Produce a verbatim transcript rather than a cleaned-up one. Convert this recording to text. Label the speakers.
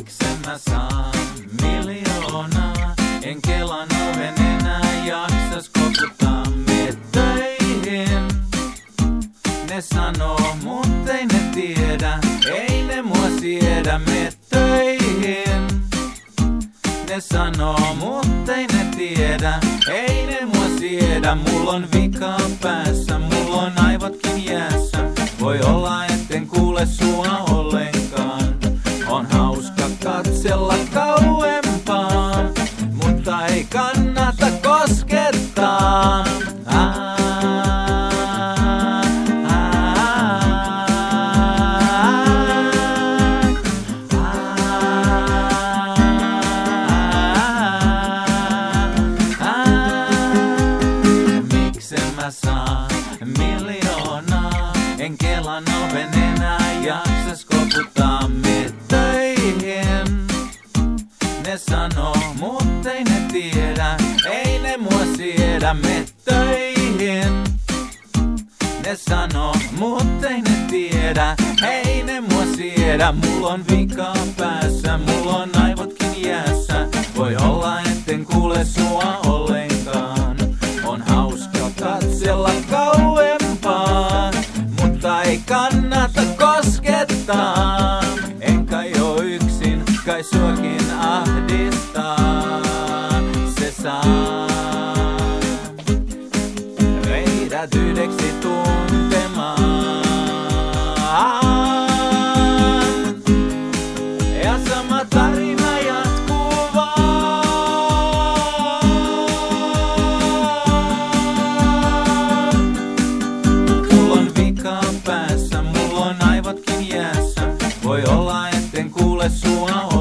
Speaker 1: Miksen mä saan miljoonaa, en Kelan oven enää jaksas koputtaa me töihin. Ne sanoo, mut ei ne tiedä, ei ne mua siedä me töihin. Ne sanoo, mut ei ne tiedä, ei ne mua siedä. Mulla on vika päässä, mulla on aivotkin jäässä. Voi olla etten kuule sua ollenkaan. On hauska katsella kauempaa, mutta ei kannata koskettaa. Aa, Mä saan miljoonaa, en Kelan oven enää jaksas koputtaa me töihin. Ne sanoo, mut ei ne tiedä, ei ne mua siedä me töihin. Ne sanoo, mut ei ne tiedä, ei ne mua siedä. Mulla on vika päässä, mulla on aivotkin jäässä. Voi olla etten kuule sua ollenkaan. On hauska katsella kauempaa, mutta ei kannata koskettaa. En kai oo yksin, kai suakin ahdistaa. Se saa meidät yhdeksi tuntemaan. Ja sama tarina jatkuu vaan. Mulla on vika päässä, mulla on aivotkin jäässä. Voi olla etten kuule sua